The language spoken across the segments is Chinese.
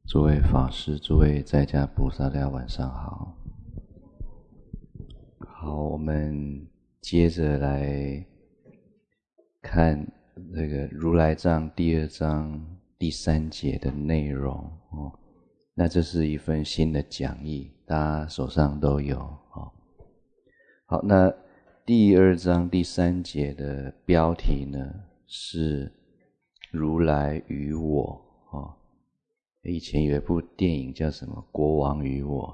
诸位法师、诸位在家菩萨，大家晚上好。好，我们接着来看这个如来藏第2章第3节的内容哦。那这是一份新的讲义，大家手上都有哦。好，那第2章第3节的标题呢是如来与我哦。以前有一部电影叫什么《国王与我》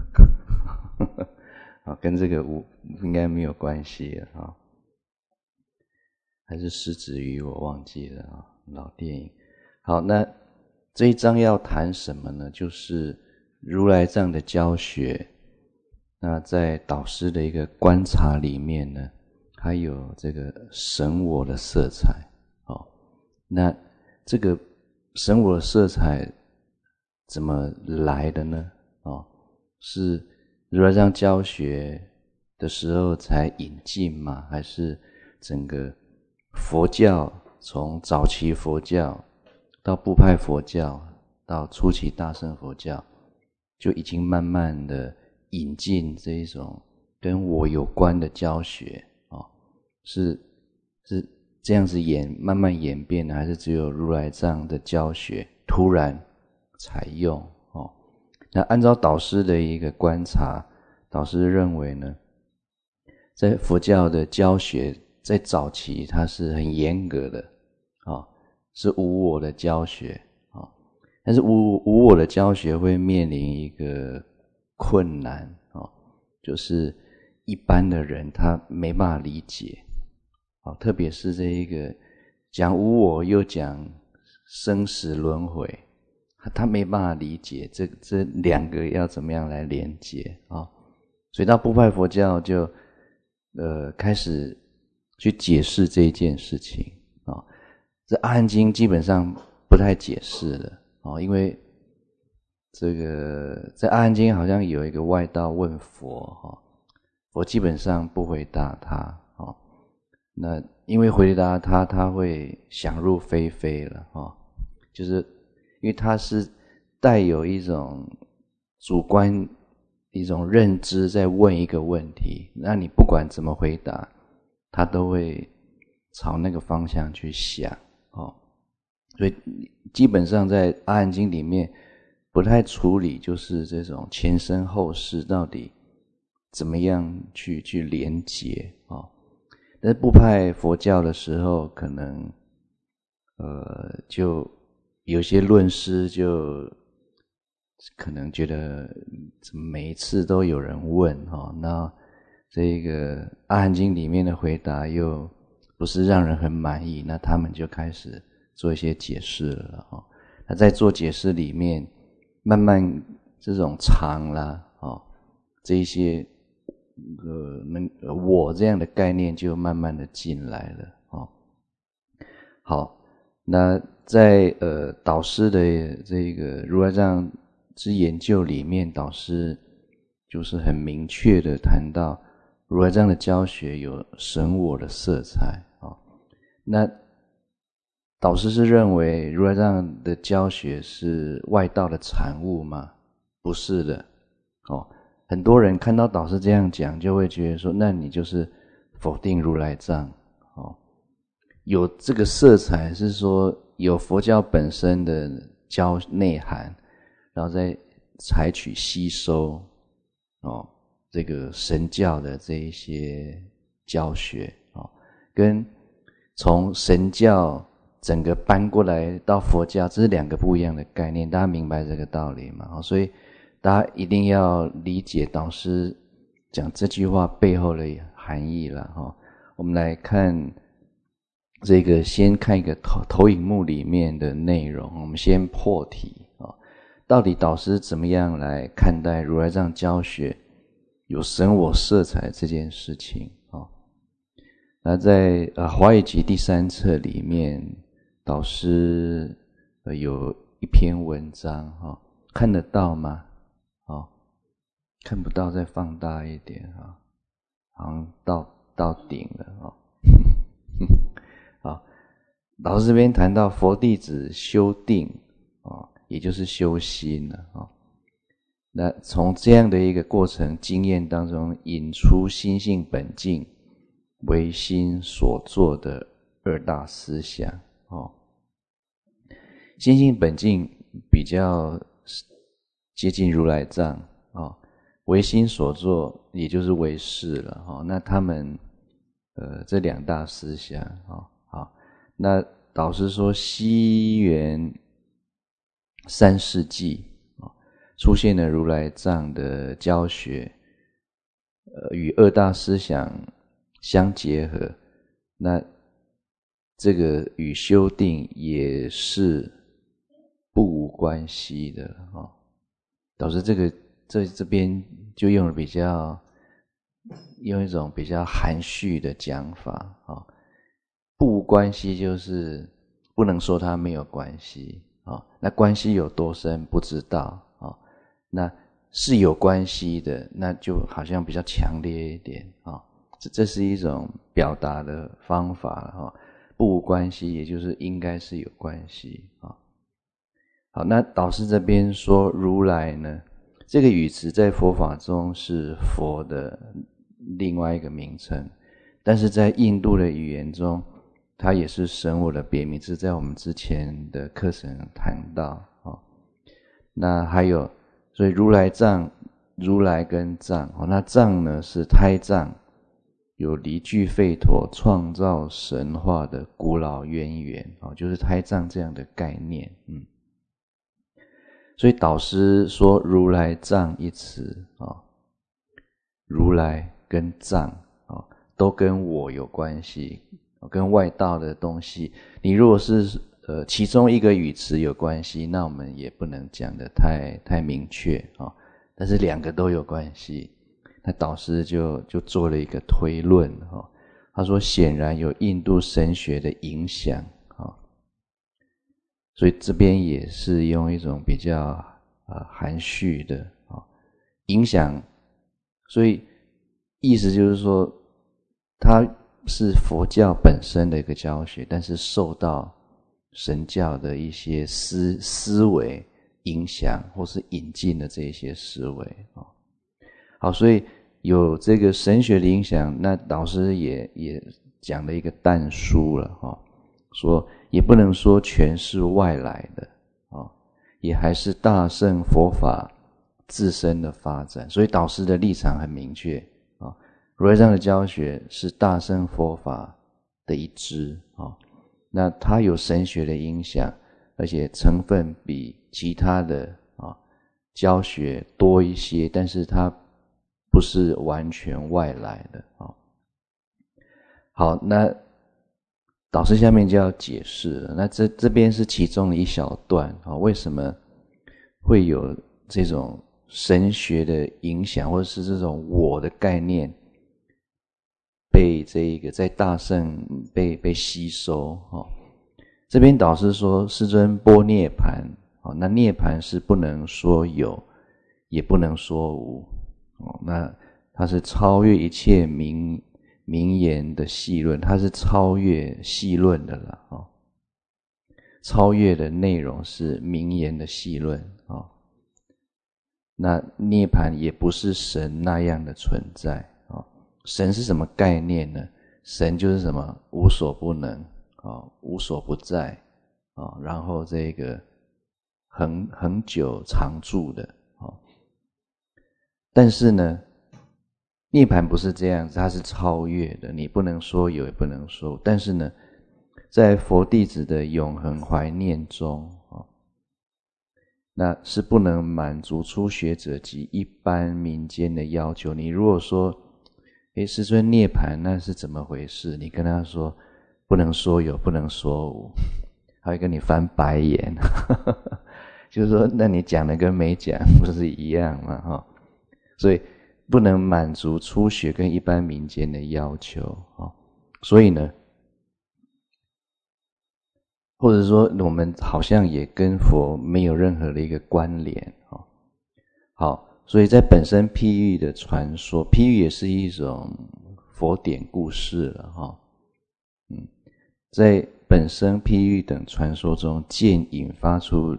跟这个应该没有关系了啊，还是狮子与我忘记了啊，老电影。好，那这一章要谈什么呢？就是如来藏的教学。那在导师的一个观察里面呢，还有这个神我的色彩哦。那这个神我的色彩怎么来的呢？是如来藏教学的时候才引进吗？还是整个佛教从早期佛教到部派佛教到初期大乘佛教，就已经慢慢的引进这一种跟我有关的教学是这样子慢慢演变的，还是只有如来藏的教学突然采用那按照导师的一个观察，导师认为呢，在佛教的教学在早期它是很严格的是无我的教学但是无我的教学会面临一个困难就是一般的人他没办法理解特别是这一个讲无我又讲生死轮回，他没办法理解这两个要怎么样来连结所以到部派佛教就开始去解释这一件事情这阿含经基本上不太解释了因为这个在阿含经好像有一个外道问佛佛基本上不回答他那因为回答他会想入非非了就是因为他是带有一种主观一种认知在问一个问题，那你不管怎么回答他都会朝那个方向去想所以基本上在阿含经里面不太处理就是这种前生后世到底怎么样去连结但是部派佛教的时候可能就有些论师就可能觉得每一次都有人问那这个阿含经里面的回答又不是让人很满意，那他们就开始做一些解释了那在做解释里面慢慢这种常啦这一些我这样的概念就慢慢的进来了好，那在导师的这个如来藏之研究里面，导师就是很明确的谈到如来藏的教学有神我的色彩那导师是认为如来藏的教学是外道的产物吗？不是的很多人看到导师这样讲就会觉得说，那你就是否定如来藏有这个色彩是说有佛教本身的教内涵，然后再采取吸收这个神教的这一些教学跟从神教整个搬过来到佛教，这是两个不一样的概念，大家明白这个道理吗？所以大家一定要理解导师讲这句话背后的含义了我们来看这个，先看一个投影幕里面的内容，我们先破题到底导师怎么样来看待如来藏教学有神我色彩这件事情那在华语集第3册里面，导师有一篇文章看得到吗？看不到再放大一点好像到顶了好，导师这边谈到佛弟子修定也就是修心了那从这样的一个过程经验当中引出心性本净唯心所作的二大思想心性本净比较接近如来藏唯心所作也就是唯识了那他们这两大思想好，那导师说西元3世纪出现了如来藏的教学与二大思想相结合，那这个与修定也是不无关系的导致这边就用了用一种比较含蓄的讲法不无关系就是不能说它没有关系那关系有多深不知道那是有关系的，那就好像比较强烈一点这是一种表达的方法不无关系也就是应该是有关系好，那导师这边说如来呢，这个语词在佛法中是佛的另外一个名称，但是在印度的语言中它也是神我的别名，这在我们之前的课程谈到那还有所以如来藏，如来跟藏那藏呢是胎藏，有离聚吠陀创造神话的古老渊源就是胎藏这样的概念所以导师说如来藏一词如来跟藏都跟我有关系跟外道的东西你如果是其中一个语词有关系，那我们也不能讲得太明确但是两个都有关系，那导师就做了一个推论他说显然有印度神学的影响所以这边也是用一种比较含蓄的影响，所以意思就是说它是佛教本身的一个教学，但是受到神教的一些思维影响或是引进的这些思维好，所以有这个神学的影响，那导师也讲了一个但书了说也不能说全是外来的也还是大乘佛法自身的发展，所以导师的立场很明确如来藏的教学是大乘佛法的一支那它有神学的影响，而且成分比其他的教学多一些，但是它不是完全外来的好，那导师下面就要解释了，那这边是其中的一小段为什么会有这种神学的影响，或者是这种我的概念被这个在大乘被吸收这边导师说世尊般涅槃那涅槃是不能说有也不能说无那它是超越一切名言的细论，它是超越细论的了超越的内容是名言的细论那涅槃也不是神那样的存在神是什么概念呢？神就是什么无所不能无所不在然后这个恒久常住的但是呢涅槃不是这样子，它是超越的，你不能说有也不能说无，但是呢在佛弟子的永恒怀念中那是不能满足初学者及一般民间的要求。你如果说师尊涅槃那是怎么回事，你跟他说不能说有不能说无，他会跟你翻白眼就是说那你讲的跟没讲不是一样吗所以不能满足初学跟一般民间的要求所以呢或者说我们好像也跟佛没有任何的一个关联好，所以在本身譬喻的传说，譬喻也是一种佛典故事了在本身譬喻等传说中渐引发出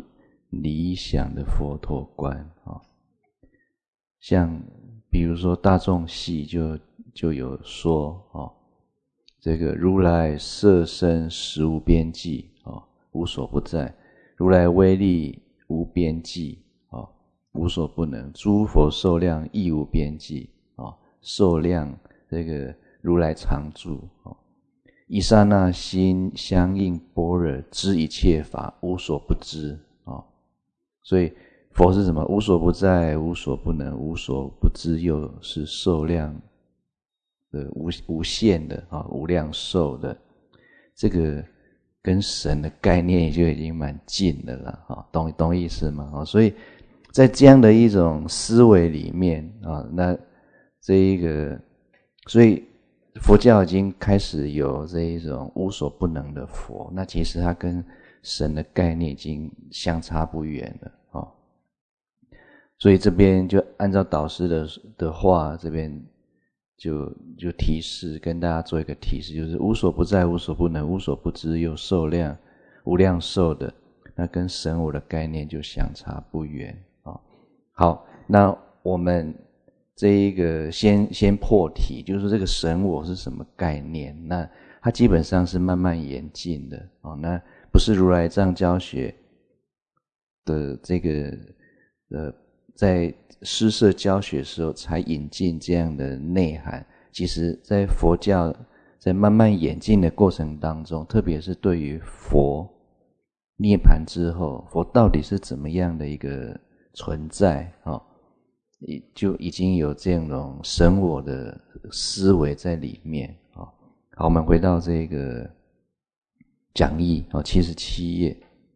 理想的佛陀观啊。像比如说大众系就有说这个如来色身实无边际无所不在，如来威力无边际无所不能，诸佛寿量亦无边际寿量这个如来常住一刹那心相应般若，知一切法无所不知所以佛是什么？无所不在，无所不能，无所不知，又是寿量的无限的无量寿的，这个跟神的概念就已经蛮近的了懂意思吗？所以在这样的一种思维里面那这一个，所以佛教已经开始有这一种无所不能的佛，那其实它跟神的概念已经相差不远了所以这边就按照导师的话，这边就提示跟大家做一个提示，就是无所不在，无所不能，无所不知，又寿量无量寿的，那跟神我的概念就相差不远好，那我们这一个先破题，就是说这个神我是什么概念？那它基本上是慢慢演进的那不是如来藏教学的这个在施设教学的时候才引进这样的内涵，其实在佛教在慢慢演进的过程当中，特别是对于佛涅槃之后，佛到底是怎么样的一个存在就已经有这种神我的思维在里面好，我们回到这个讲义77页。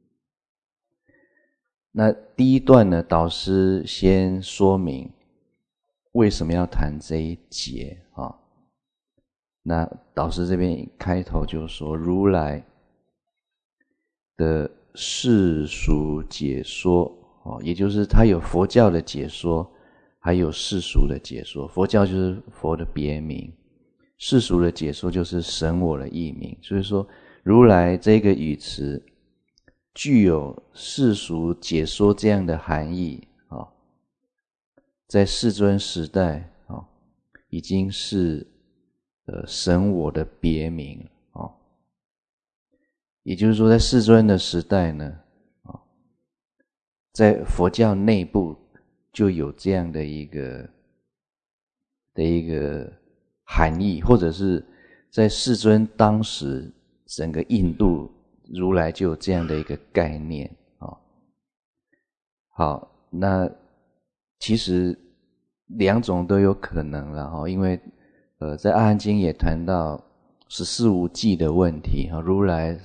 那第一段呢，导师先说明为什么要谈这一节那导师这边开头就说，如来的世俗解说也就是他有佛教的解说，还有世俗的解说。佛教就是佛的别名，世俗的解说就是神我的译名。所以说如来这个语词具有世俗解说这样的含义在世尊时代已经是神我的别名也就是说在世尊的时代呢在佛教内部就有这样的一个含义，或者是在世尊当时整个印度如来就有这样的一个概念好，那其实两种都有可能了因为在阿含经也谈到14无记的问题如来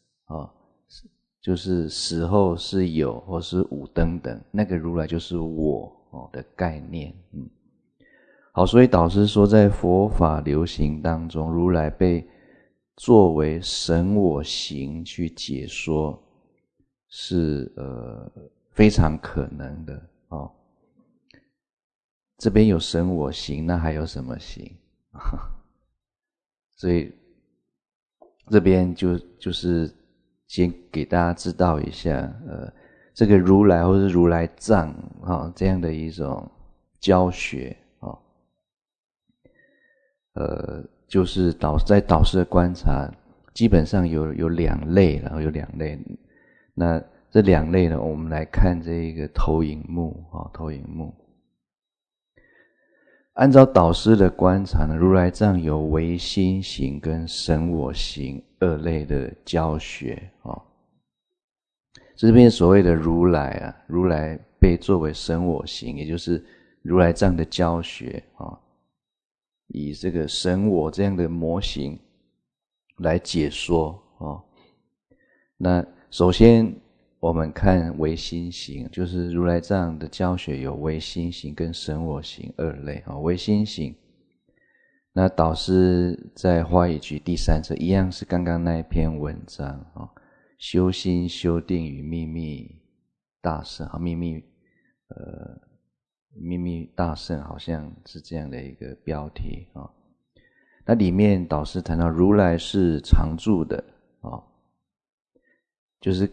就是死后是有或是无等等，那个如来就是我的概念好，所以导师说在佛法流行当中，如来被作为神我行去解说是非常可能的这边有神我行，那还有什么行所以这边就是先给大家知道一下这个如来或是如来藏这样的一种教学就是在导师的观察基本上有两类，然后有两类。那这两类呢，我们来看这个投影幕投影幕。按照导师的观察呢，如来藏有唯心行跟神我行二类的教学这边所谓的如来如来被作为神我行，也就是如来藏的教学以这个神我这样的模型来解说那首先我们看唯心行，就是如来藏的教学有唯心行跟神我行二类唯心行，那导师在花语局第3册一样是刚刚那一篇文章修心修定与秘密大圣秘密大圣好像是这样的一个标题那里面导师谈到如来是常住的就是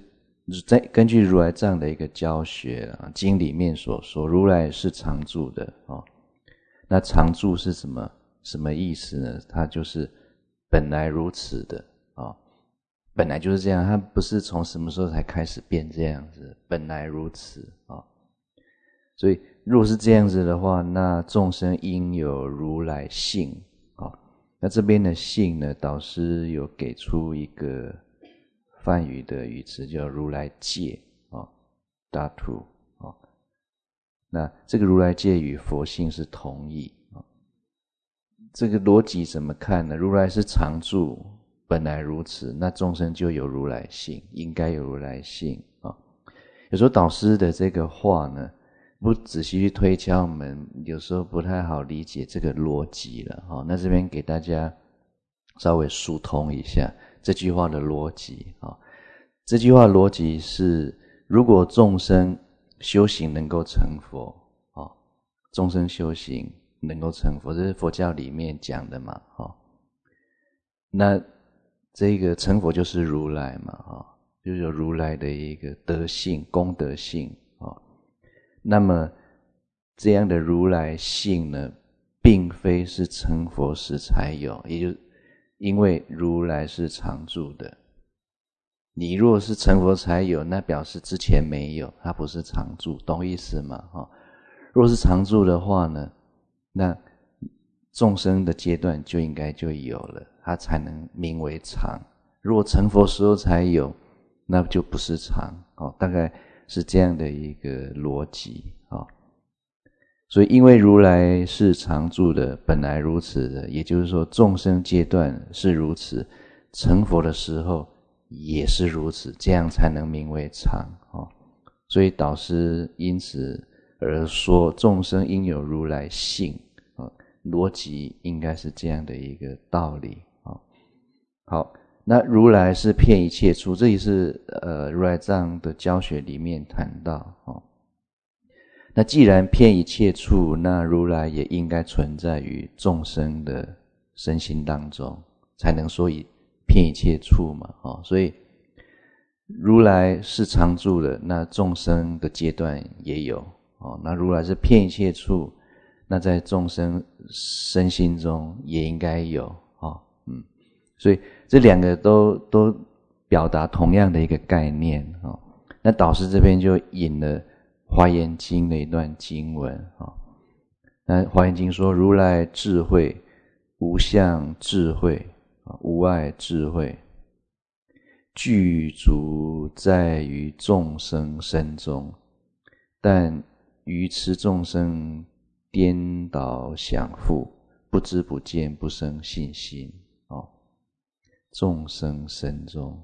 根据如来藏的一个教学啊，经里面所说，如来是常住的哦。那常住是什么意思呢？它就是本来如此的哦，本来就是这样，它不是从什么时候才开始变这样子，本来如此哦。所以如果是这样子的话，那众生应有如来性哦。那这边的性呢，导师有给出一个梵语的语词叫如来戒啊 ，Dhatu 啊。那这个如来戒与佛性是同义啊。这个逻辑怎么看呢？如来是常住，本来如此，那众生就有如来性，应该有如来性啊。有时候导师的这个话呢，不仔细去推敲，我们有时候不太好理解这个逻辑了哈。那这边给大家稍微疏通一下这句话的逻辑啊。这句话逻辑是，如果众生修行能够成佛啊，众生修行能够成佛，这是佛教里面讲的嘛哈。那这个成佛就是如来嘛哈，就是有如来的一个德性、功德性啊。那么这样的如来性呢，并非是成佛时才有，也就是因为如来是常住的。你若是成佛才有，那表示之前没有，它不是常住，懂意思吗？若是常住的话呢，那众生的阶段就应该就有了，它才能名为常。如果成佛时候才有，那就不是常，大概是这样的一个逻辑。所以因为如来是常住的，本来如此的，也就是说众生阶段是如此，成佛的时候也是如此，这样才能名为常。所以导师因此而说众生应有如来性，逻辑应该是这样的一个道理。好，那如来是遍一切处，这也是如来藏的教学里面谈到。那既然遍一切处，那如来也应该存在于众生的身心当中，才能说以遍一切处嘛。所以如来是常住的，那众生的阶段也有。那如来是遍一切处，那在众生身心中也应该有。所以这两个都表达同样的一个概念。那导师这边就引了华严经的一段经文。那华严经说，如来智慧无相智慧，无碍智慧，具足在于众生身中，但愚痴众生颠倒想覆，不知不见，不生信心。众生身中，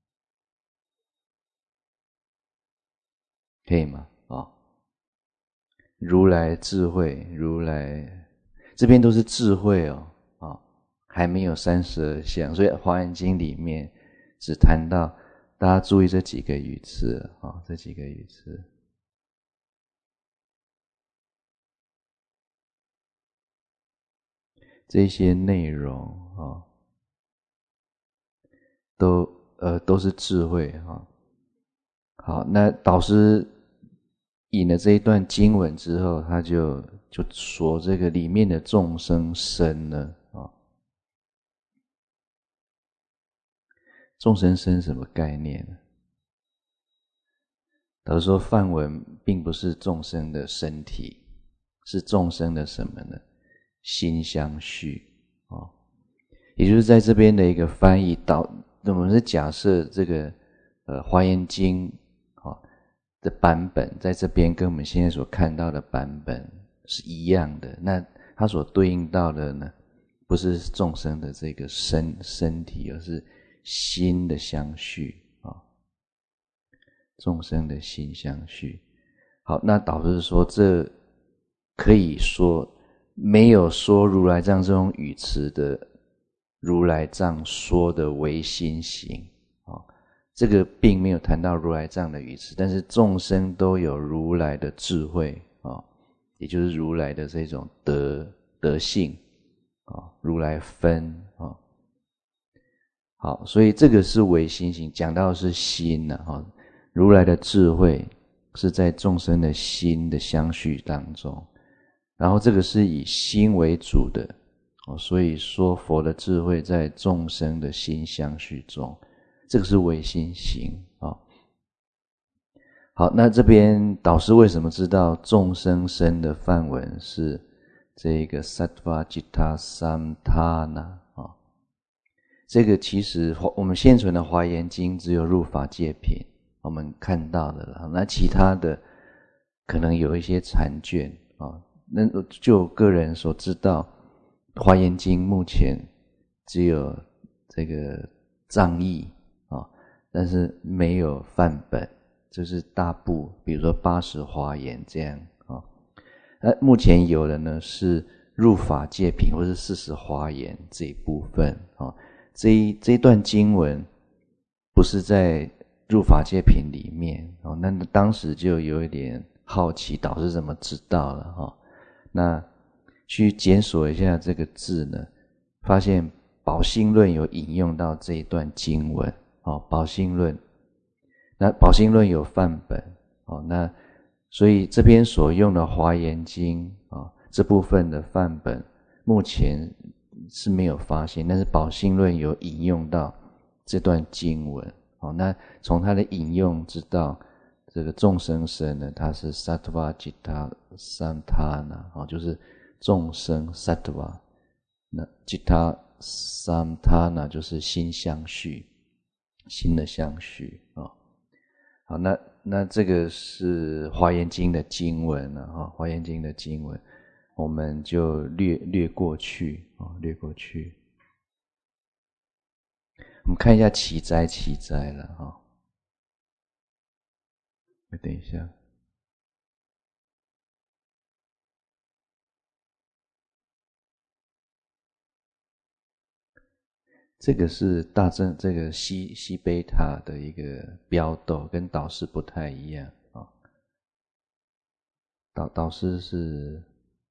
可以吗？如来智慧，如来这边都是智慧还没有32相，所以华严经里面只谈到，大家注意这几个语词这几个语词。这些内容都是智慧。好，那导师引了这一段经文之后，他就说这个里面的众生身呢，众生身什么概念呢？导师说梵文并不是众生的身体，是众生的什么呢？心相续。也就是在这边的一个翻译，我们是假设这个华严经的版本在这边跟我们现在所看到的版本是一样的，那它所对应到的呢，不是众生的这个身体，而是心的相续。众生的心相续。好，那导师说这可以说没有说如来藏这种语词的如来藏说的唯心行。这个并没有谈到如来藏的语词，但是众生都有如来的智慧也就是如来的这种德性如来分好，所以这个是唯心行，讲到的是心如来的智慧是在众生的心的相续当中，然后这个是以心为主的，所以说佛的智慧在众生的心相续中，这个是唯心行。好，那这边导师为什么知道众生身的梵文是这个 Sattva Citta Samthana？ 这个其实我们现存的华严经只有入法界品我们看到的了，那其他的可能有一些残卷那就个人所知道，华严经目前只有这个藏译但是没有梵本，就是大部比如说80华严这样那目前有的呢是入法界品或是40华严这一部分这一段经文不是在入法界品里面那当时就有一点好奇导师怎么知道了那去检索一下这个字呢，发现宝性论有引用到这一段经文宝性论，那宝性论有梵本那所以这边所用的华严经这部分的梵本目前是没有发现，但是宝性论有引用到这段经文那从它的引用知道这个众生身呢，它是 Sattva Citta Samthana 就是众生 Sattva， 那 Citta Samthana 就是心相续，心的相续好，那这个是华严经的经文华严经的经文我们就略过去略过去。我们看一下奇哉了等一下，这个是大正这个西贝塔的一个标斗，跟导师不太一样导师是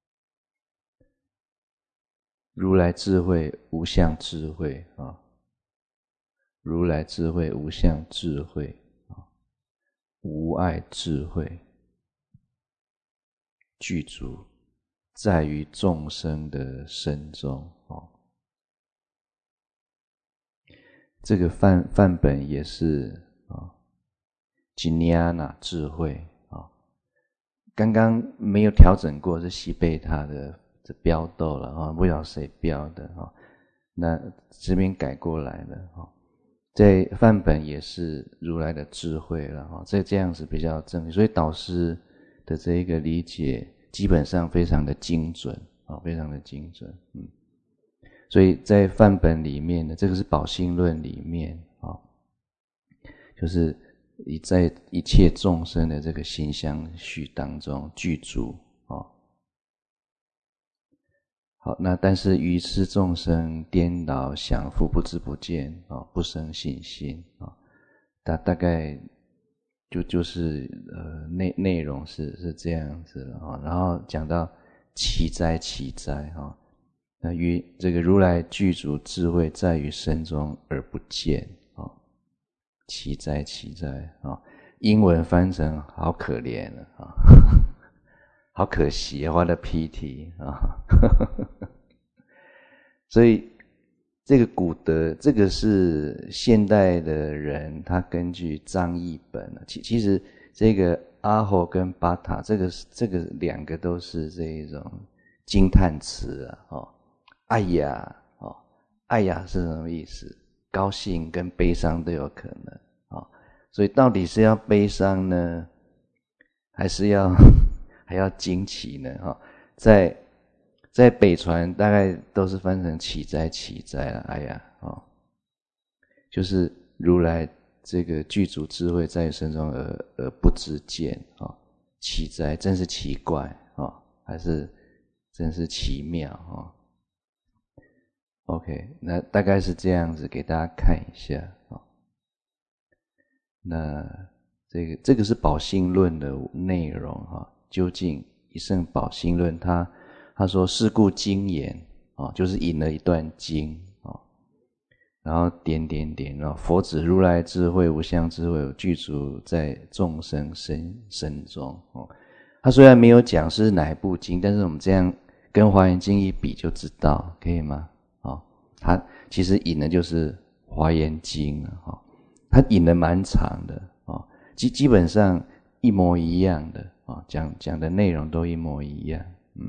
如来智慧无相智慧如来智慧无相智慧无碍智慧具足在于众生的身中这个梵本也是Jnana 智慧刚刚没有调整过，是西贝塔的标斗了不知道谁标的那这边改过来了在梵本也是如来的智慧了这样子比较正确，所以导师的这一个理解基本上非常的精准非常的精准所以在梵本里面呢，这个是宝性论里面就是在一切众生的这个心相续当中具足好，那但是愚痴众生颠倒想复不知不见不生信心大概就是内容是这样子了然后讲到奇哉那这个如来具足智慧在于身中而不见奇哉英文翻成好可怜好可惜what a pity所以这个古德这个是现代的人他根据藏译本其实这个阿吼跟巴塔这个两个都是这一种惊叹词哎呀哎呀是什么意思？高兴跟悲伤都有可能所以到底是要悲伤呢还是还要惊奇呢在北传大概都是翻成奇哉了哎呀就是如来这个具足智慧在于身中而不知见奇哉真是奇怪还是真是奇妙OK 那大概是这样子给大家看一下那这个是宝性论的内容究竟一圣宝性论他说是故经言就是引了一段经然后点点点，然后佛指如来智慧无相智慧具足在众生身中。他虽然没有讲是哪一部经，但是我们这样跟华严经一比就知道，可以吗？他其实引的就是华严经了，他引的蛮长的，基本上一模一样的，讲的内容都一模一样。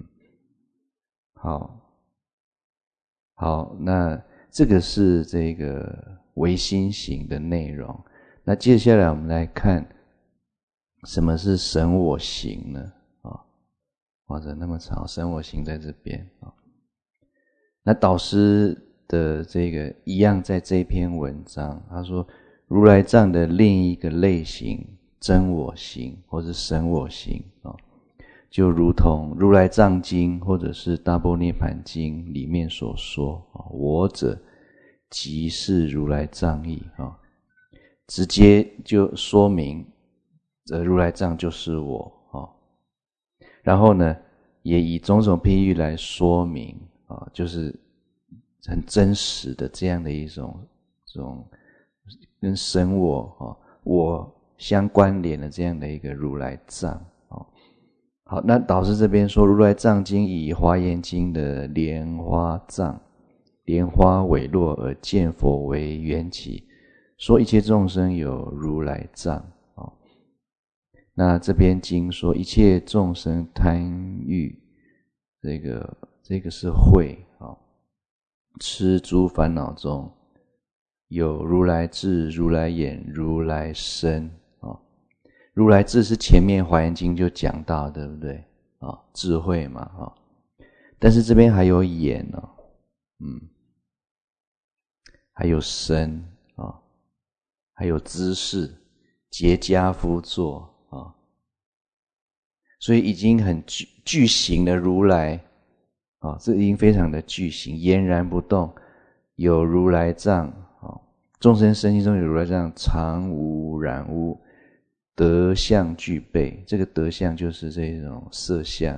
好，那这个是这个唯心行的内容。那接下来我们来看什么是神我行呢？或者那么长，神我行在这边。那导师的这个一样在这篇文章，他说如来藏的另一个类型真我行或是神我行，就如同如来藏经或者是大般涅盘经里面所说，我者即是如来藏义，直接就说明如来藏就是我。然后呢也以种种譬喻来说明，就是很真实的这样的一种这种跟神我相关联的这样的一个如来藏。好，那导师这边说如来藏经以华严经的莲花藏，莲花委落而见佛为缘起，说一切众生有如来藏。那这边经说一切众生贪欲，这个是慧，痴诸烦恼中有如来智、如来眼、如来身。如来智是前面华严经就讲到，对不对？智慧嘛，但是这边还有眼，还有身，还有姿势，结跏趺坐，所以已经很具形的如来，这已经非常的具形，俨然不动，有如来藏，众生身心中有如来藏，常无染污，德相具备。这个德相就是这种色相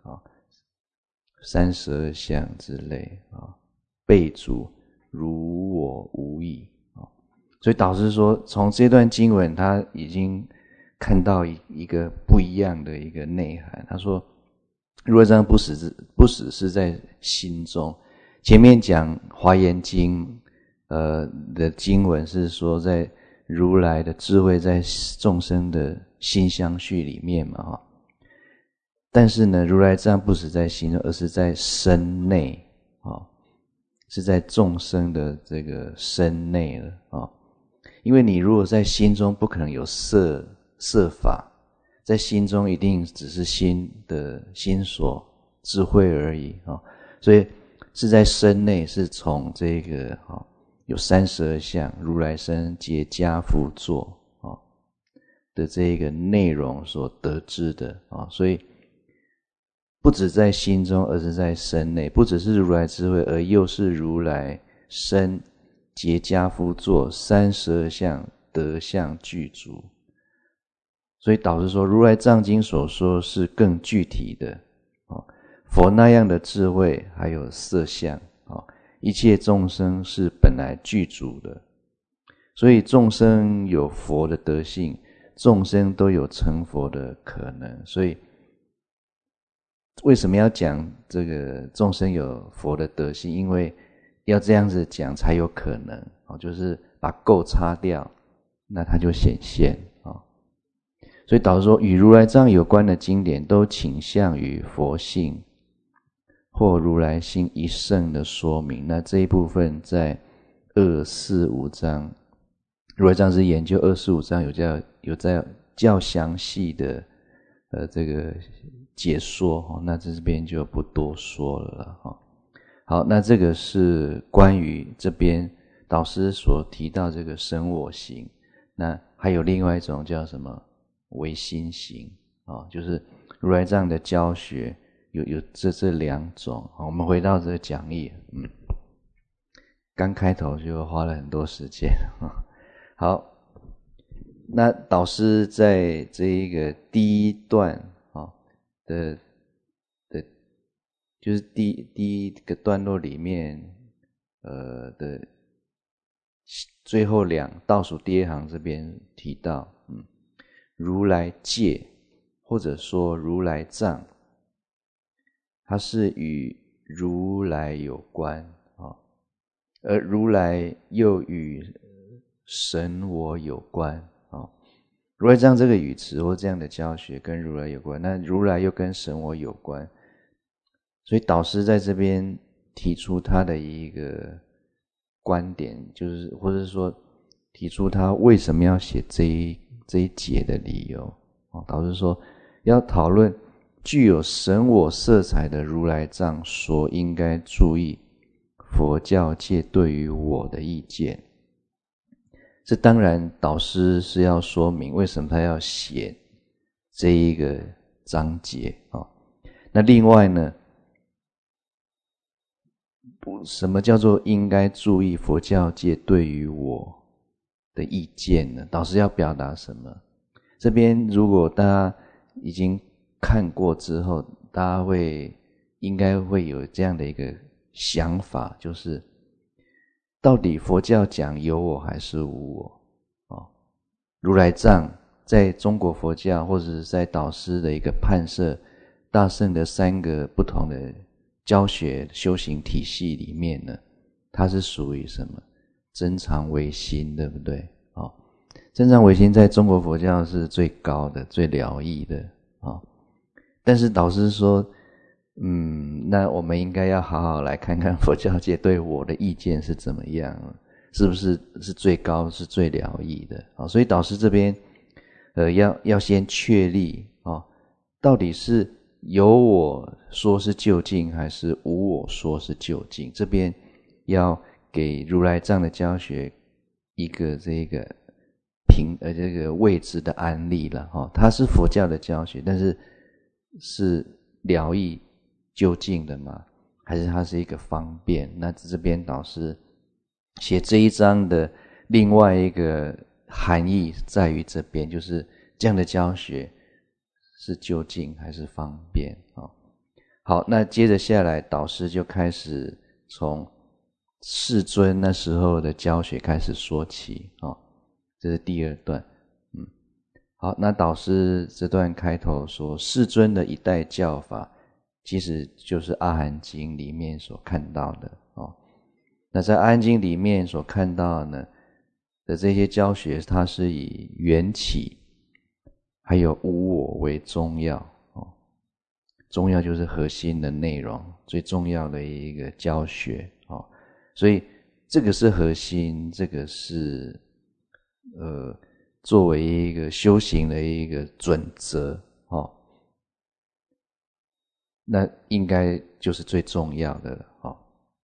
32相之类，备足如我无异。所以导师说从这段经文他已经看到一个不一样的一个内涵。他说如来藏不死是在心中，前面讲华严经的经文是说在如来的智慧在众生的心相续里面嘛，但是呢如来藏不死在心中，而是在身内，是在众生的这个身内了。因为你如果在心中不可能有色法，在心中一定只是心的心所智慧而已，所以是在身内，是从这个有32相如来身结跏趺坐的这个内容所得知的，所以不只在心中，而是在身内，不只是如来智慧，而又是如来身结跏趺坐32相德相具足。所以导师说如来藏经所说是更具体的，佛那样的智慧还有色相，一切众生是本来具足的，所以众生有佛的德性，众生都有成佛的可能。所以为什么要讲这个众生有佛的德性？因为要这样子讲才有可能，就是把垢擦掉，那它就显现。所以导师说与如来藏有关的经典都倾向于佛性或如来性一圣的说明。那这一部分在245章如来藏之研究245章有在较详细的这个解说，那这边就不多说了。好，那这个是关于这边导师所提到这个身我行。那还有另外一种叫什么唯心行，就是如来藏的教学有这两种。我们回到这个讲义，刚开头就花了很多时间。好，那导师在这一个第一段的就是第一个段落里面的最后倒数第二行这边提到，如来戒或者说如来藏，它是与如来有关，而如来又与神我有关。如来藏这个语词或这样的教学跟如来有关，那如来又跟神我有关，所以导师在这边提出他的一个观点，就是或者说提出他为什么要写这一节的理由。导师说要讨论具有神我色彩的如来藏所应该注意佛教界对于我的意见。这当然导师是要说明为什么他要写这一个章节。那另外呢，什么叫做应该注意佛教界对于我的意见呢？导师要表达什么？这边如果大家已经看过之后，大家应该会有这样的一个想法，就是到底佛教讲有我还是无我？如来藏在中国佛教或者是在导师的一个判摄大乘的3个不同的教学修行体系里面呢，它是属于什么？真常唯心，对不对？真常唯心在中国佛教是最高的、最了义的。但是导师说，那我们应该要好好来看看佛教界对我的意见是怎么样，是不是最高、是最了义的。所以导师这边要先确立到底是有我说是究竟，还是无我说是究竟。这边要给如来藏的教学一个这个这个位置的安立了。它是佛教的教学，但是了义究竟的吗？还是它是一个方便？那这边导师写这一章的另外一个含义在于这边，就是这样的教学是究竟还是方便。好，那接着下来导师就开始从世尊那时候的教学开始说起。这是第2段。好，那导师这段开头说，世尊的一代教法其实就是阿含经里面所看到的。那在阿含经里面所看到的这些教学，它是以缘起还有无我为重要。重要就是核心的内容，最重要的一个教学。所以这个是核心，这个是作为一个修行的一个准则。那应该就是最重要的了。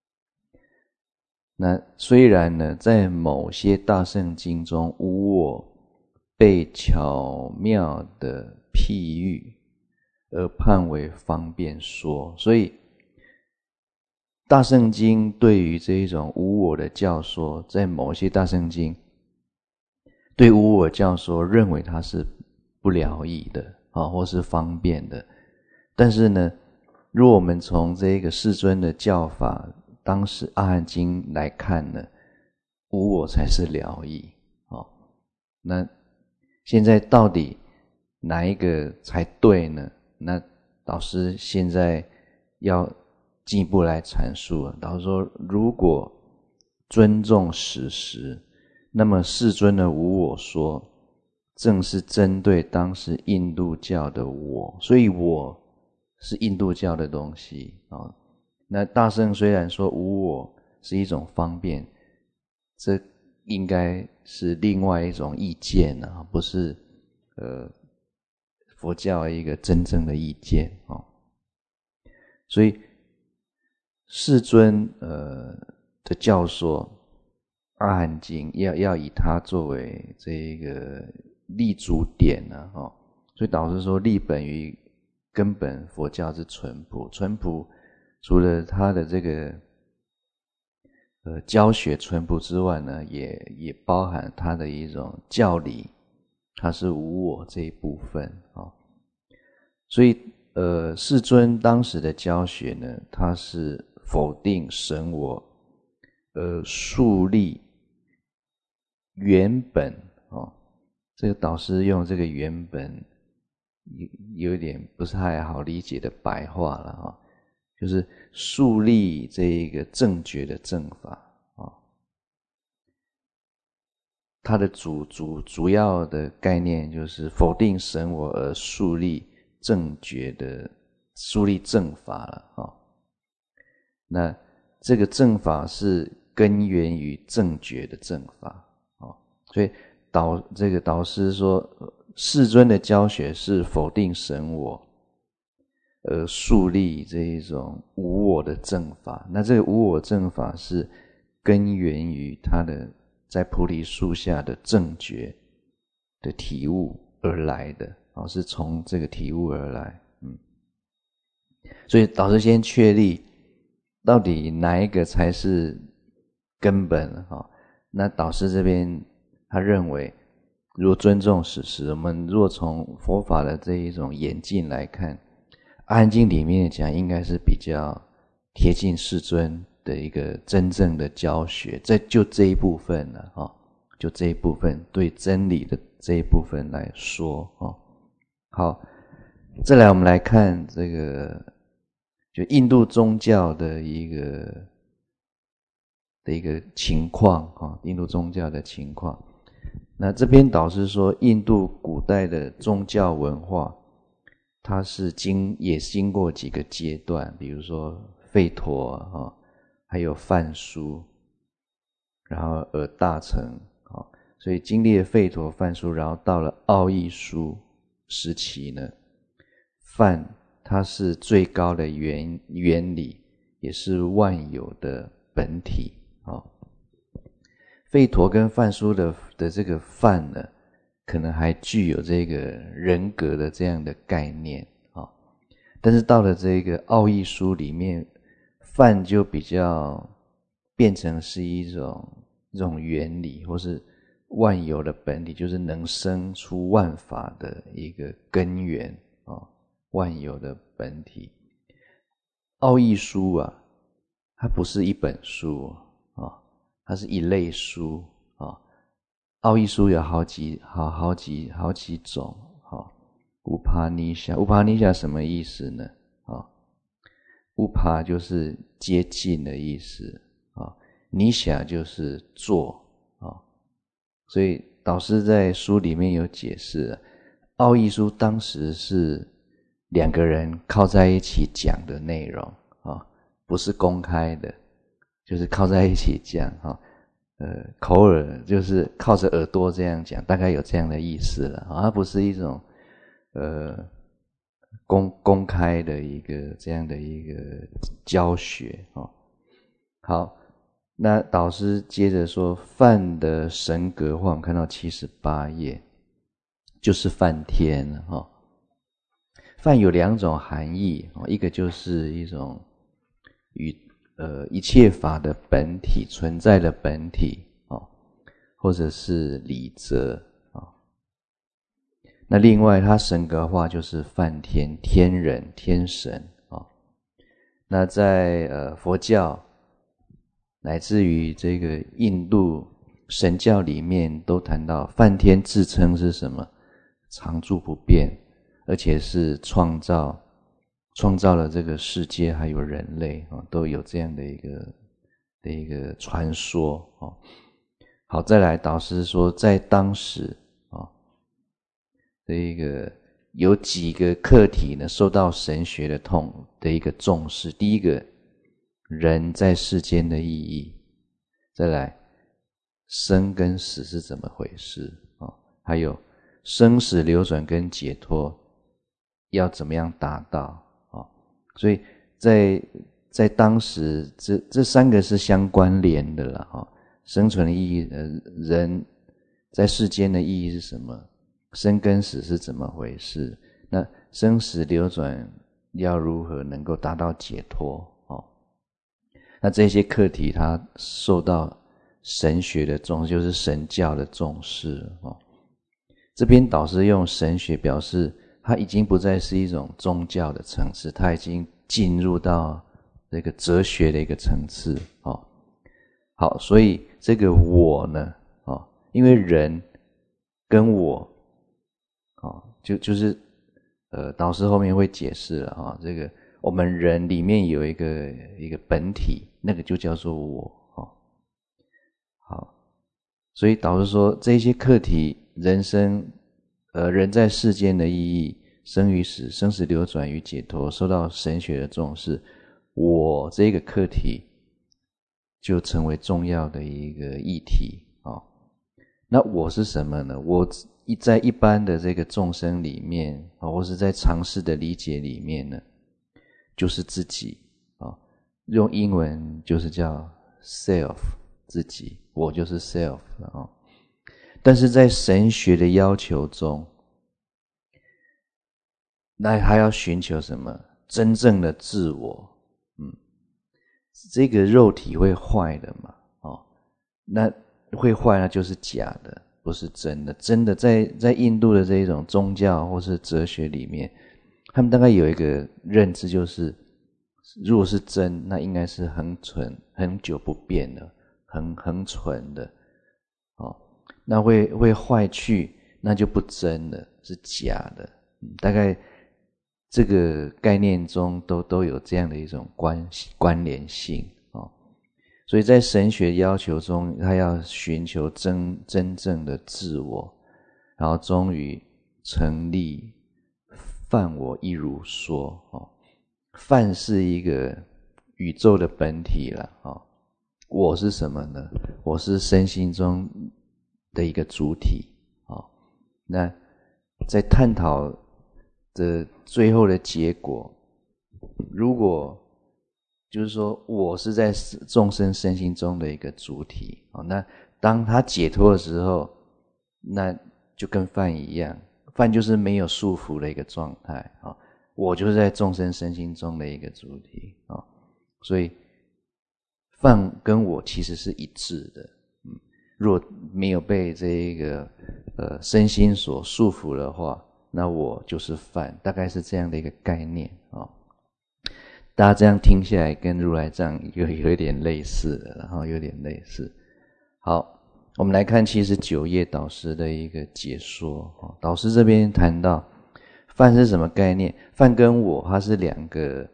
那虽然呢，在某些大乘经中，无我被巧妙的譬喻而判为方便说，所以大乘经对于这一种无我的教说，在某些大乘经对无我教说认为它是不了义的或是方便的。但是呢，如果我们从这个世尊的教法，当时阿含经来看呢，无我才是了义。那现在到底哪一个才对呢？那导师现在要进一步来阐述了。导师说，如果尊重史实，那么世尊的无我说正是针对当时印度教的我，所以我是印度教的东西。那大乘虽然说无我是一种方便，这应该是另外一种意见，不是佛教一个真正的意见。所以世尊的教说阿含经要以它作为这个立足点。所以导师说，立本于根本佛教之淳朴。淳朴除了它的这个教学淳朴之外呢，也包含它的一种教理，它是无我这一部分。所以世尊当时的教学呢，它是否定神我，树立原本这个导师用这个原本有点不是太好理解的白话了就是树立这一个正觉的正法它的主要的概念就是否定神我而树立正觉的树立正法了那这个正法是根源于正觉的正法所以这个导师说世尊的教学是否定神我而树立这一种无我的正法，那这个无我正法是根源于他的在菩提树下的正觉的体悟而来的是从这个体悟而来所以导师先确立到底哪一个才是根本那导师这边他认为如果尊重史实，我们若从佛法的这一种演进来看，阿含经里面讲应该是比较贴近世尊的一个真正的教学，就这一部分了就这一部分对真理的这一部分来说好，再来我们来看这个就印度宗教的一个情况印度宗教的情况。那这边导师说印度古代的宗教文化它是也经过几个阶段，比如说吠陀还有梵书，然后大乘所以经历了吠陀梵书，然后到了奥义书时期呢，梵它是最高的原理，也是万有的本体吠陀跟梵书的这个梵呢，可能还具有这个人格的这样的概念但是到了这个奥义书里面，梵就比较变成是一种原理，或是万有的本体，就是能生出万法的一个根源万有的本体。奥义书它不是一本书它是一类书奥义书有好几种乌帕尼夏，乌帕尼夏什么意思呢乌帕就是接近的意思尼夏就是做所以导师在书里面有解释奥义书当时是两个人靠在一起讲的内容不是公开的，就是靠在一起讲口耳就是靠着耳朵这样讲，大概有这样的意思了它不是一种公开的一个这样的一个教学好，那导师接着说梵的神格化，我们看到78页就是梵天梵有两种含义一个就是一种一切法的本体存在的本体或者是理则那另外它神格化就是梵天天人天神那在佛教乃至于这个印度神教里面都谈到梵天自称是什么常住不变，而且是创造了这个世界还有人类都有这样的一个传说好，再来导师说在当时这个有几个课题呢受到神学的一个重视。第一个，人在世间的意义，再来生跟死是怎么回事还有生死流转跟解脱要怎么样达到所以在当时这三个是相关联的啦生存的意义人在世间的意义是什么，生跟死是怎么回事，那生死流转要如何能够达到解脱那这些课题它受到神学的重视，就是神教的重视这边导师用神学表示它已经不再是一种宗教的层次，它已经进入到这个哲学的一个层次好，所以这个我呢因为人跟我就是导师后面会解释了这个我们人里面有一个本体，那个就叫做我好，所以导师说这些课题，人生人在世间的意义，生与死、生死流转与解脱，受到神学的重视，我这个课题就成为重要的一个议题那我是什么呢？我在一般的这个众生里面或是在常识的理解里面呢，就是自己用英文就是叫 self， 自己，我就是 self 但是在神学的要求中，那还要寻求什么？真正的自我。这个肉体会坏的嘛那会坏那就是假的，不是真的。真的在印度的这一种宗教或是哲学里面，他们大概有一个认知，就是如果是真，那应该是恒存、很久不变的、恒存的那会坏去，那就不真了，是假的。大概这个概念中都有这样的一种关联性所以在神学要求中，他要寻求真正的自我，然后终于成立梵我一如说梵是一个宇宙的本体了我是什么呢？我是身心中的一个主体那在探讨的最后的结果，如果就是说我是在众生身心中的一个主体那当他解脱的时候，那就跟梵一样，梵就是没有束缚的一个状态我就是在众生身心中的一个主体所以梵跟我其实是一致的若没有被这一个身心所束缚的话，那我就是梵，大概是这样的一个概念大家这样听下来跟如来藏有一点类似的，然后有点类似。好，我们来看79页导师的一个解说导师这边谈到梵是什么概念？梵跟我它是两个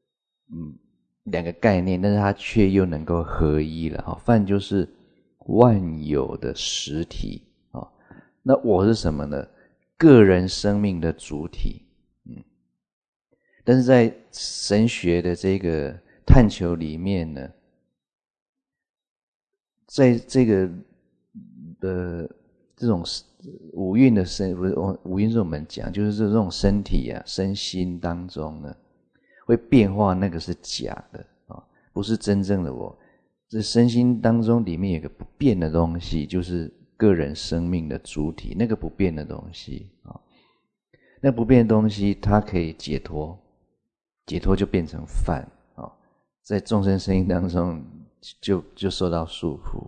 概念，但是它却又能够合一了梵就是万有的实体那我是什么呢？个人生命的主体但是在神学的这个探求里面呢，在这个这种五蕴的五蕴是我们讲，就是这种身体身心当中呢，会变化，那个是假的不是真正的我。这身心当中里面有一个不变的东西，就是个人生命的主体，那个不变的东西那不变的东西它可以解脱，解脱就变成梵在众生身心当中就受到束缚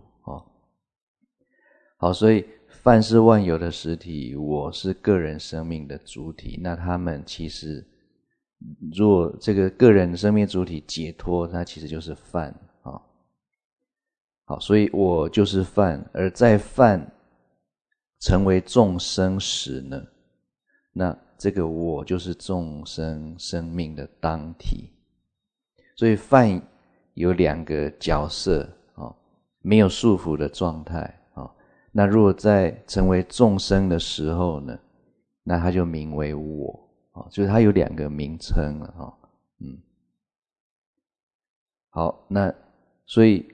好，所以梵是万有的实体，我是个人生命的主体，那他们其实若这个个人生命主体解脱，它其实就是梵好，所以我就是梵，而在梵成为众生时呢，那这个我就是众生生命的当体。所以梵有两个角色没有束缚的状态那如果在成为众生的时候呢，那它就名为我就是它有两个名称了好，那所以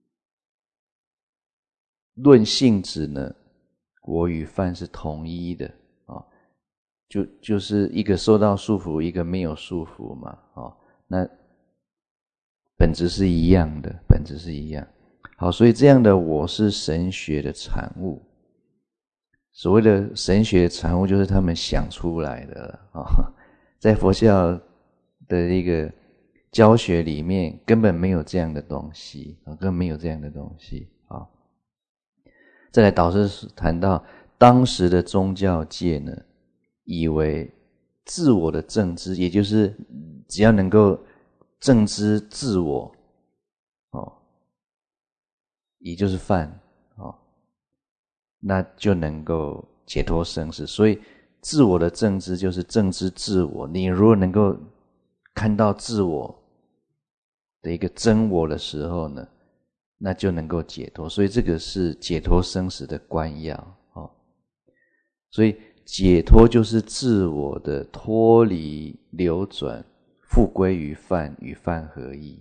论性质呢，我与梵是同一的就是一个受到束缚，一个没有束缚嘛那本质是一样的，本质是一样。好，所以这样的我是神学的产物。所谓的神学的产物，就是他们想出来的了在佛教的一个教学里面，根本没有这样的东西根本没有这样的东西再来，导师谈到当时的宗教界呢，以为自我的正知，也就是只要能够正知自我也就是梵那就能够解脱生死。所以自我的正知就是正知自我，你如果能够看到自我的一个真我的时候呢，那就能够解脱。所以这个是解脱生死的关要所以解脱就是自我的脱离流转，复归于梵，与梵合一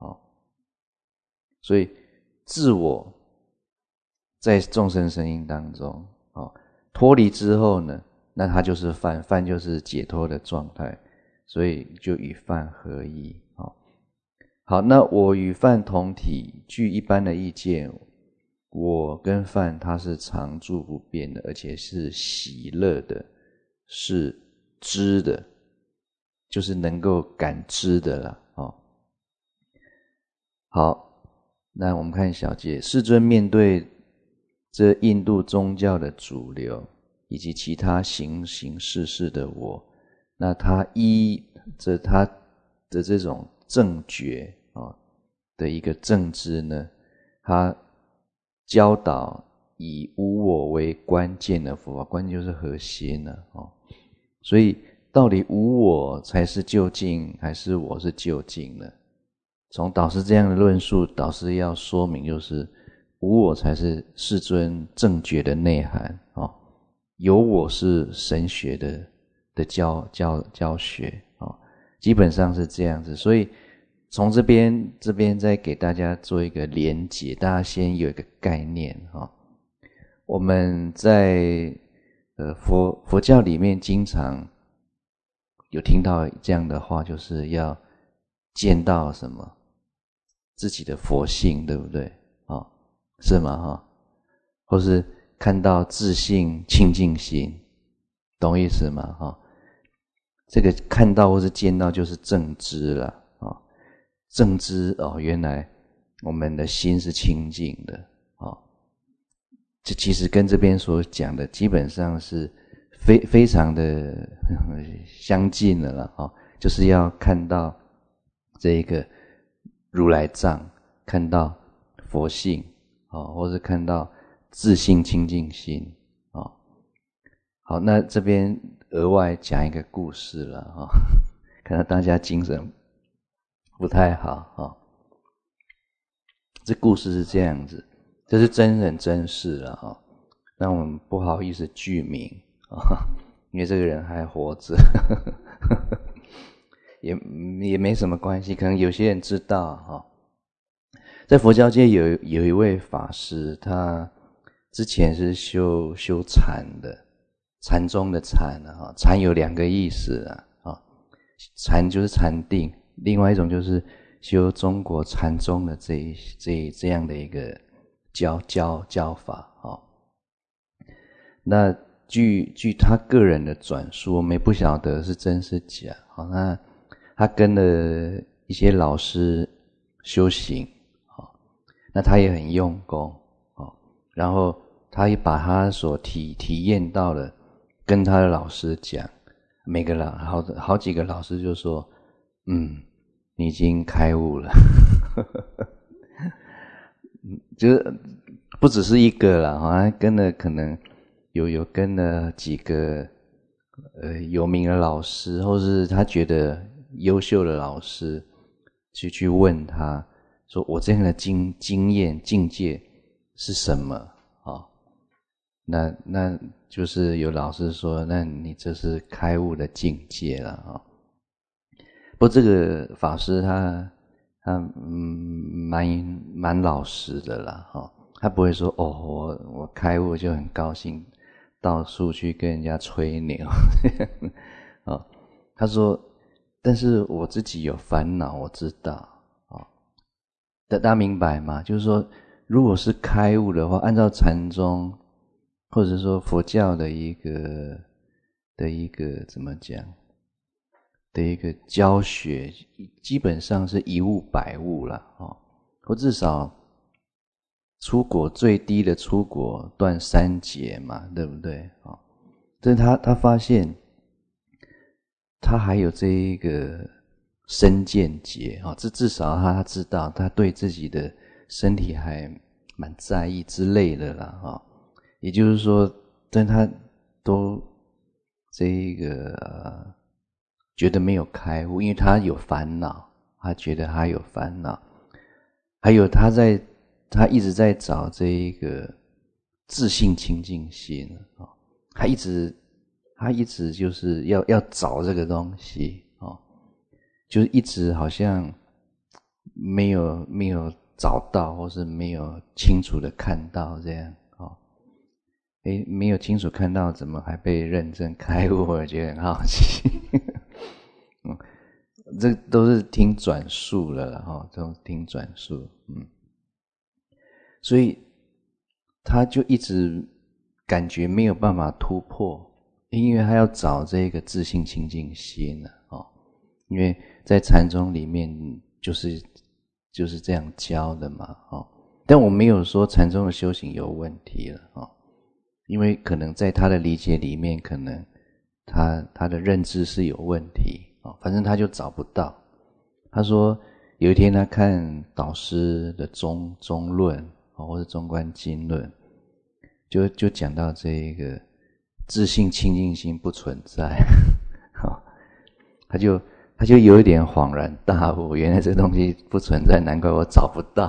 所以自我在众生生命当中脱离之后呢，那它就是梵，梵就是解脱的状态，所以就与梵合一好，那我与梵同体，据一般的意见，我跟梵它是常住不变的，而且是喜乐的，是知的，就是能够感知的啦好，那我们看小节，世尊面对这印度宗教的主流以及其他形形世世的我，那他依着他的这种正觉的一个正知呢，他教导以无我为关键的佛法，关键就是核心了所以到底无我才是究竟，还是我是究竟呢？从导师这样的论述，导师要说明就是无我才是世尊正觉的内涵有我是神学的教学基本上是这样子。所以从这边再给大家做一个连结，大家先有一个概念我们在佛教里面经常有听到这样的话，就是要见到什么自己的佛性，对不对是吗或是看到自性清净心，懂意思吗这个看到或是见到就是正知了正知原来我们的心是清净的这其实跟这边所讲的基本上是非常的相近的了就是要看到这个如来藏，看到佛性或是看到自性清净心好，那这边额外讲一个故事了看到大家精神不太好这故事是这样子，这是真人真事了那我们不好意思具名因为这个人还活着也没什么关系，可能有些人知道在佛教界有一位法师，他之前是修禅的，禅宗的禅禅有两个意思禅就是禅定，另外一种就是修中国禅宗的这样的一个教法那据他个人的转述，我们也不晓得是真是假那他跟了一些老师修行那他也很用功然后他也把他所体验到的跟他的老师讲，每个好几个老师就说你已经开悟了就是不只是一个啦他跟了可能有跟了几个有名的老师，或是他觉得优秀的老师去问他说我这样的经验境界是什么那就是有老师说那你这是开悟的境界了不过这个法师他蛮老实的啦他不会说我开悟就很高兴到处去跟人家吹牛他说但是我自己有烦恼我知道大家明白吗？就是说如果是开悟的话，按照禅宗或者说佛教的一个怎么讲的一个教学，基本上是一悟百悟啦或至少出国最低的出国断3劫嘛，对不对但是他发现他还有这一个身见劫这至少他知道他对自己的身体还蛮在意之类的啦也就是说，但他都这一个觉得没有开悟，因为他有烦恼，他觉得他有烦恼，还有他一直在找这一个自性清净心啊，他一直就是要找这个东西啊，就是一直好像没有找到，或是没有清楚的看到这样啊。没有清楚看到，怎么还被认证开悟？我觉得很好奇。这都是听转述了哈，这种听转述，所以他就一直感觉没有办法突破，因为他要找这个自性清净心了哦。因为在禅宗里面就是这样教的嘛哦。但我没有说禅宗的修行有问题了哦，因为可能在他的理解里面，可能他的认知是有问题哦，反正他就找不到。他说有一天他看导师的中论或者中观经论，就讲到这个自性清净心不存在，他就有一点恍然大悟，原来这个东西不存在，难怪我找不到。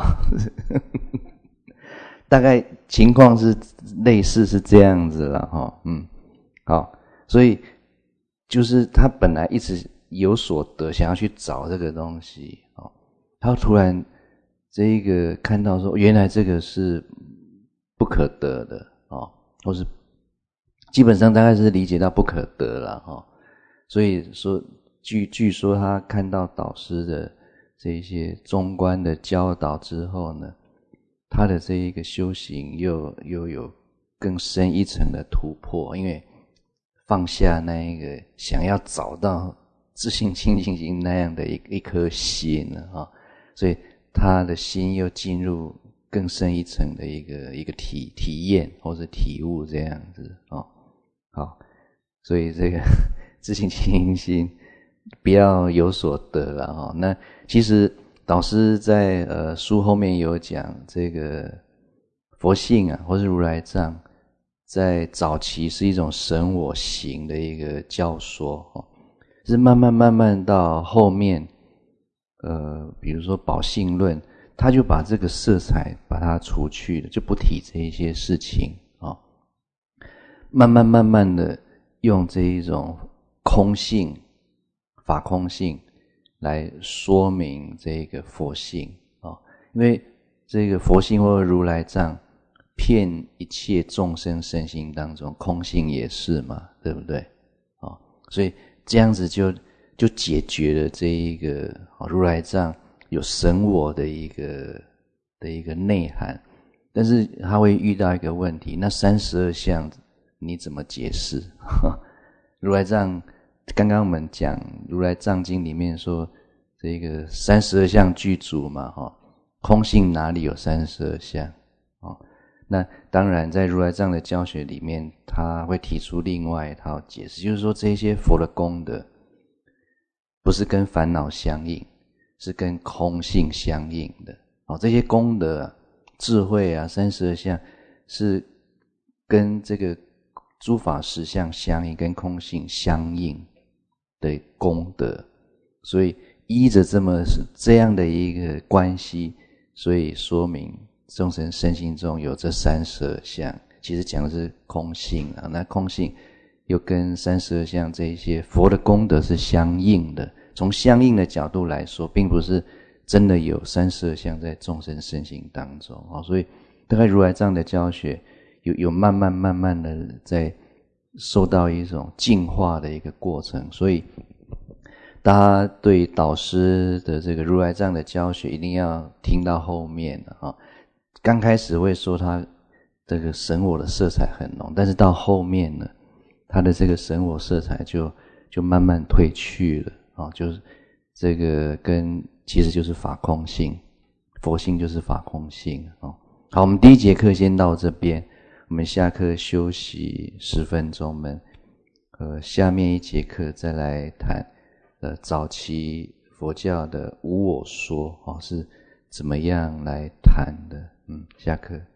大概情况是类似是这样子了哈，好，所以就是他本来一直有所得，想要去找这个东西哦，他突然这一个看到说，原来这个是不可得的哦，或是基本上大概是理解到不可得了哈，所以说据说他看到导师的这些中观的教导之后呢，他的这一个修行又有更深一层的突破，因为放下那一个想要找到自性清净心那样的一颗心了啊，所以他的心又进入更深一层的一个体验或者体悟这样子啊。好，所以这个自性清净心不要有所得了哈。那其实导师在书后面有讲，这个佛性啊，或是如来藏，在早期是一种神我行的一个教说哦，是慢慢到后面，比如说宝性论，他就把这个色彩把它除去了，就不提这一些事情哦，慢慢的用这一种空性、法空性来说明这个佛性啊，因为这个佛性或者如来藏遍一切众生身心当中，空性也是嘛，对不对啊？所以这样子就解决了这一个如来藏有神我的一个内涵，但是他会遇到一个问题，那32相你怎么解释？如来藏刚刚我们讲如来藏经里面说这个32相具足嘛，空性哪里有32相？那当然在如来藏的教学里面，他会提出另外一套解释，就是说这些佛的功德不是跟烦恼相应，是跟空性相应的。这些功德智慧啊32相是跟这个诸法实相相应，跟空性相应的功德，所以依着这样的一个关系，所以说明众生身心中有这32相，其实讲的是空性啊。那空性又跟32相这一些佛的功德是相应的，从相应的角度来说，并不是真的有32相在众生身心当中啊。所以大概如来藏的教学有慢慢的在受到一种净化的一个过程，所以大家对导师的这个如来藏的教学一定要听到后面啊。刚开始会说他这个神我的色彩很浓，但是到后面呢，他的这个神我色彩就慢慢退去了啊，就是这个其实就是法空性，佛性就是法空性啊。好，我们第一节课先到这边，我们下课休息10分钟，我们下面一节课再来谈早期佛教的无我说是怎么样来谈的。下课。